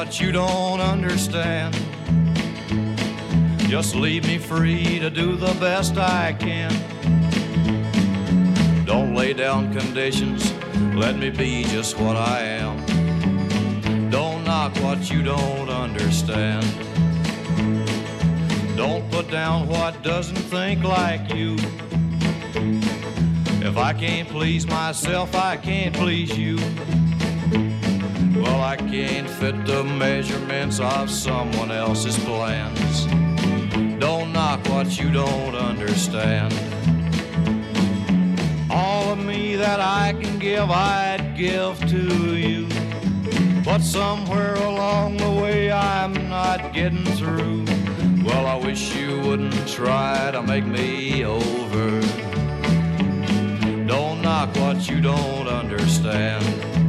what you don't understand. Just leave me free to do the best I can. Don't lay down conditions, let me be just what I am. Don't knock what you don't understand. Don't put down what doesn't think like you. If I can't please myself, I can't please you. Well, I can't fit the measurements of someone else's plans. Don't knock what you don't understand. All of me that I can give, I'd give to you. But somewhere along the way, I'm not getting through. Well, I wish you wouldn't try to make me over. Don't knock what you don't understand.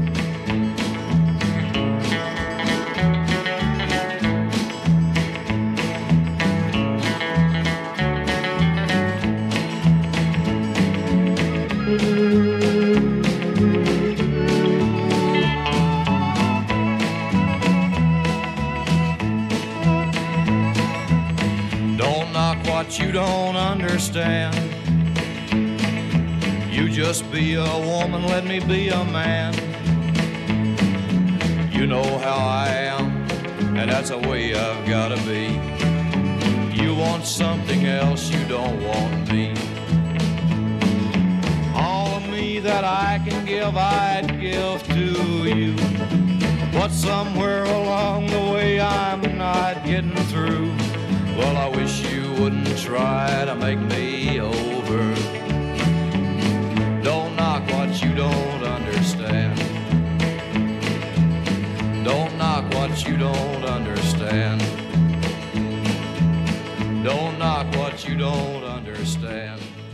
Don't knock what you don't understand. You just be a woman, let me be a man. You know how I am, and that's the way I've gotta be. You want something else, you don't want me. All of me that I can give, I'd give to you. But somewhere along the way, I'm not getting through. Well, I wish you wouldn't try to make me over. Don't knock what you don't understand. Don't knock what you don't understand. Don't knock what you don't understand.